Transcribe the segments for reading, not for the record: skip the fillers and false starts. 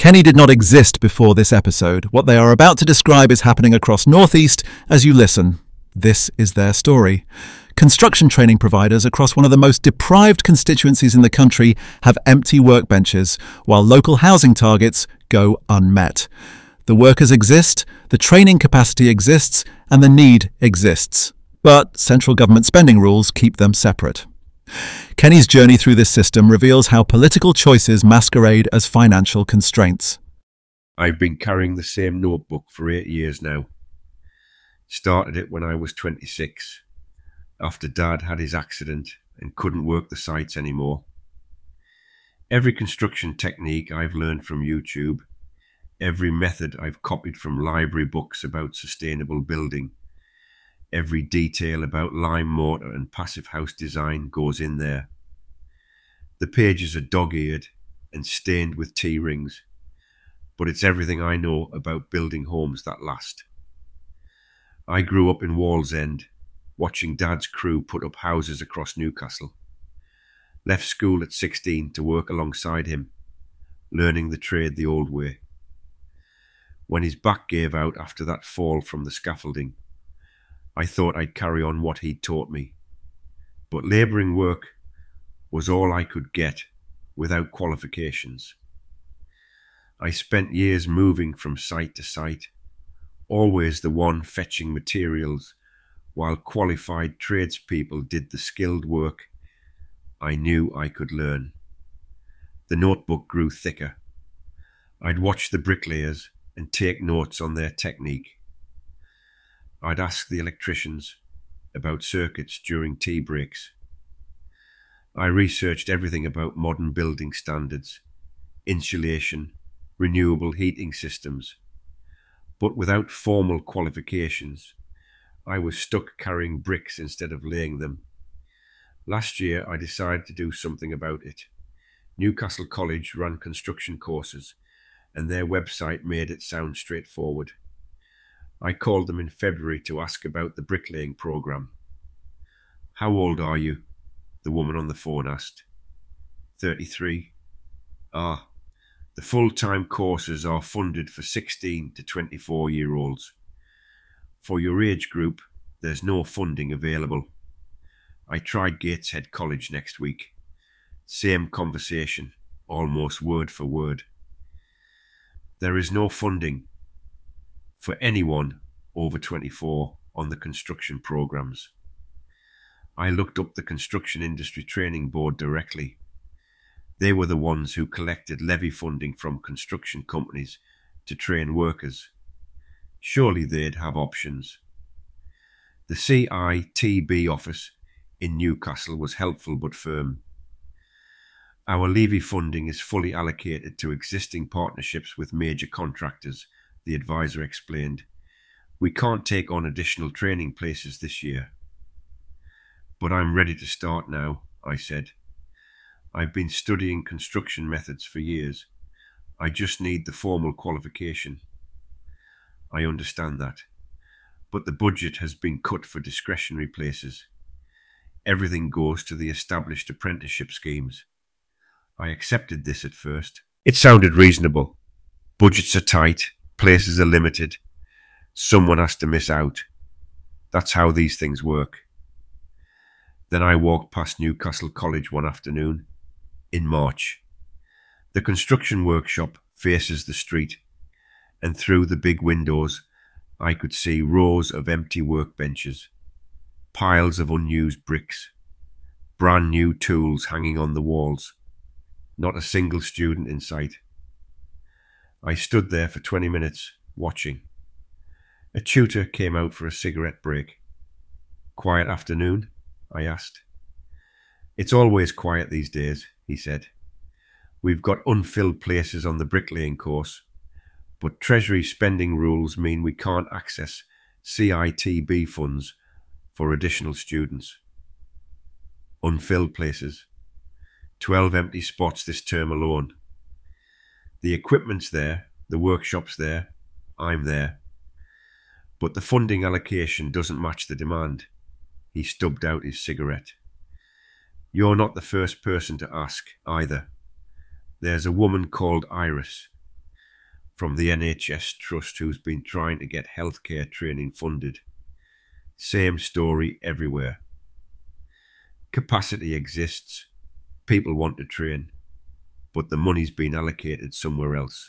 Kenny did not exist before this episode. What they are about to describe is happening across Northeast as you listen. This is their story. Construction training providers across one of the most deprived constituencies in the country have empty workbenches, while local housing targets go unmet. The workers exist, the training capacity exists, and the need exists. But central government spending rules keep them separate. Kenny's journey through this system reveals how political choices masquerade as financial constraints. I've been carrying the same notebook for 8 years now. Started it when I was 26, after Dad had his accident and couldn't work the sites anymore. Every construction technique I've learned from YouTube, every method I've copied from library books about sustainable building, every detail about lime mortar and passive house design goes in there. The pages are dog-eared and stained with T-rings, but it's everything I know about building homes that last. I grew up in Wallsend, watching Dad's crew put up houses across Newcastle. Left school at 16 to work alongside him, learning the trade the old way. When his back gave out after that fall from the scaffolding, I thought I'd carry on what he'd taught me. But labouring work was all I could get without qualifications. I spent years moving from site to site, always the one fetching materials, while qualified tradespeople did the skilled work I knew I could learn. The notebook grew thicker. I'd watch the bricklayers and take notes on their technique. I'd ask the electricians about circuits during tea breaks. I researched everything about modern building standards, insulation, renewable heating systems, but without formal qualifications, I was stuck carrying bricks instead of laying them. Last year, I decided to do something about it. Newcastle College ran construction courses, and their website made it sound straightforward. I called them in February to ask about the bricklaying programme. "How old are you?" the woman on the phone asked. 33. "Ah, the full-time courses are funded for 16 to 24-year-olds. For your age group, there's no funding available. I tried Gateshead College next week. Same conversation, almost word for word. There is no funding for anyone over 24 on the construction programmes. I looked up the Construction Industry Training Board directly. They were the ones who collected levy funding from construction companies to train workers. Surely they'd have options. The CITB office in Newcastle was helpful but firm. Our levy funding is fully allocated to existing partnerships with major contractors, the advisor explained. We can't take on additional training places this year. But I'm ready to start now, I said. I've been studying construction methods for years. I just need the formal qualification. I understand that. But the budget has been cut for discretionary places. Everything goes to the established apprenticeship schemes. I accepted this at first. It sounded reasonable. Budgets are tight, places are limited. Someone has to miss out. That's how these things work. Then I walked past Newcastle College one afternoon, in March. The construction workshop faces the street, and through the big windows I could see rows of empty workbenches, piles of unused bricks, brand new tools hanging on the walls. Not a single student in sight. I stood there for 20 minutes, watching. A tutor came out for a cigarette break. "Quiet afternoon?" I asked. "It's always quiet these days," he said. "We've got unfilled places on the bricklaying course, but Treasury spending rules mean we can't access CITB funds for additional students." Unfilled places. 12 empty spots this term alone. The equipment's there, the workshop's there, I'm there. But the funding allocation doesn't match the demand. He stubbed out his cigarette. "You're not the first person to ask, either. There's a woman called Iris. from the NHS Trust who's been trying to get healthcare training funded. Same story everywhere. Capacity exists, people want to train, but the money's been allocated somewhere else.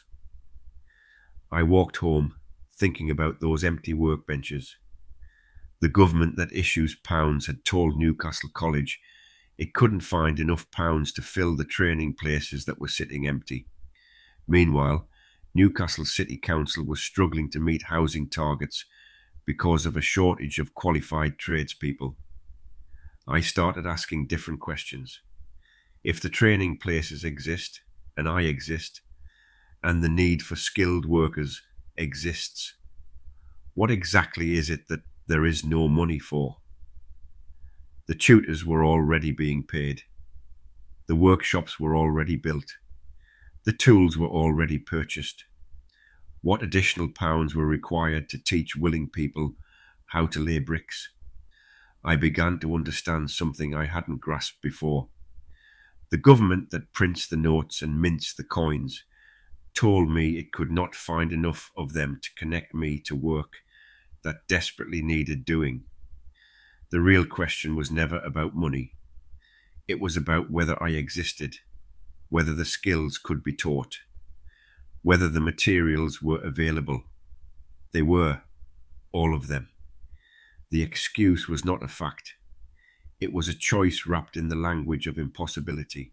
I walked home thinking about those empty workbenches. The government that issues pounds had told Newcastle College it couldn't find enough pounds to fill the training places that were sitting empty. Meanwhile, Newcastle City Council was struggling to meet housing targets because of a shortage of qualified tradespeople. I started asking different questions. If the training places exist, and I exist, and the need for skilled workers exists, what exactly is it that there is no money for? The tutors were already being paid. The workshops were already built. The tools were already purchased. What additional pounds were required to teach willing people how to lay bricks? I began to understand something I hadn't grasped before. The government that prints the notes and mints the coins told me it could not find enough of them to connect me to work that desperately needed doing. The real question was never about money. It was about whether I existed, whether the skills could be taught, whether the materials were available. They were, all of them. The excuse was not a fact. It was a choice wrapped in the language of impossibility.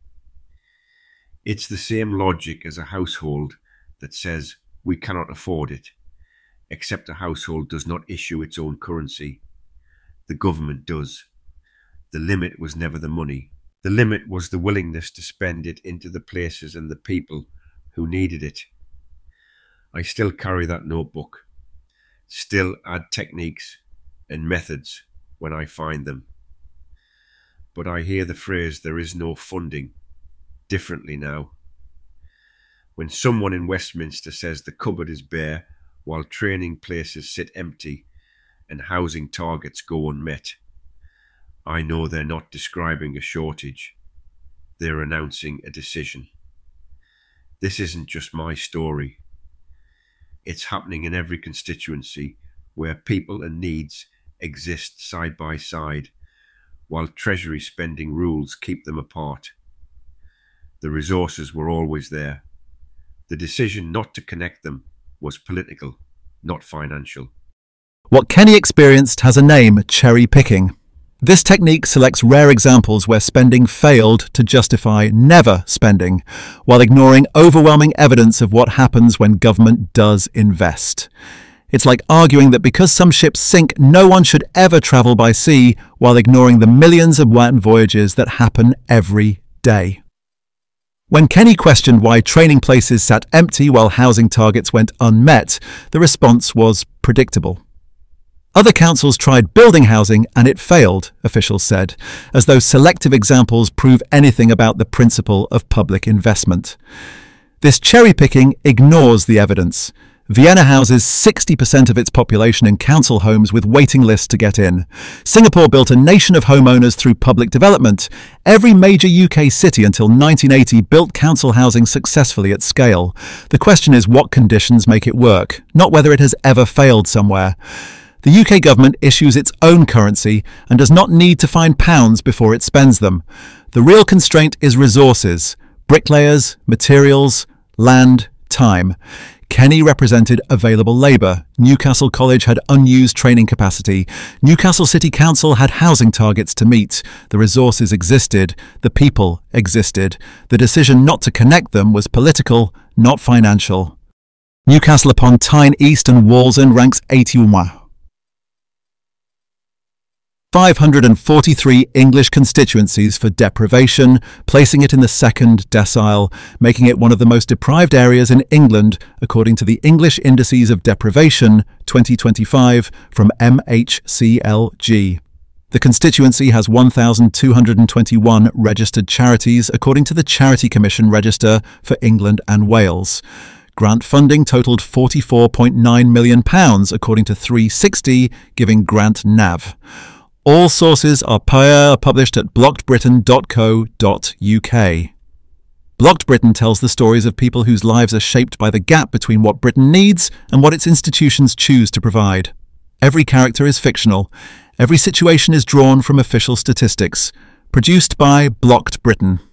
It's the same logic as a household that says we cannot afford it, except a household does not issue its own currency. The government does. The limit was never the money. The limit was the willingness to spend it into the places and the people who needed it. I still carry that notebook, still add techniques and methods when I find them. But I hear the phrase, there is no funding, differently now. When someone in Westminster says the cupboard is bare while training places sit empty and housing targets go unmet, I know they're not describing a shortage. They're announcing a decision. This isn't just my story. It's happening in every constituency where people and needs exist side by side, while Treasury spending rules keep them apart. The resources were always there. The decision not to connect them was political, not financial. What Kenny experienced has a name: cherry picking. This technique selects rare examples where spending failed to justify never spending, while ignoring overwhelming evidence of what happens when government does invest. It's like arguing that because some ships sink, no one should ever travel by sea, while ignoring the millions of land voyages that happen every day. When Kenny questioned why training places sat empty while housing targets went unmet, the response was predictable. Other councils tried building housing and it failed, officials said, as though selective examples prove anything about the principle of public investment. This cherry-picking ignores the evidence. Vienna houses 60% of its population in council homes with waiting lists to get in. Singapore built a nation of homeowners through public development. Every major UK city until 1980 built council housing successfully at scale. The question is what conditions make it work, not whether it has ever failed somewhere. The UK government issues its own currency and does not need to find pounds before it spends them. The real constraint is resources: bricklayers, materials, land, time. Kenny represented available labour. Newcastle College had unused training capacity. Newcastle City Council had housing targets to meet. The resources existed. The people existed. The decision not to connect them was political, not financial. Newcastle upon Tyne East and Wallsend ranks 81. 543 English constituencies for deprivation, placing it in the second decile, making it one of the most deprived areas in England, according to the English Indices of Deprivation 2025 from MHCLG. The constituency has 1,221 registered charities, according to the Charity Commission Register for England and Wales. Grant funding totalled £44.9 million, according to 360, giving Grant NAV. All sources are published at blockedbritain.co.uk. Blocked Britain tells the stories of people whose lives are shaped by the gap between what Britain needs and what its institutions choose to provide. Every character is fictional. Every situation is drawn from official statistics. Produced by Blocked Britain.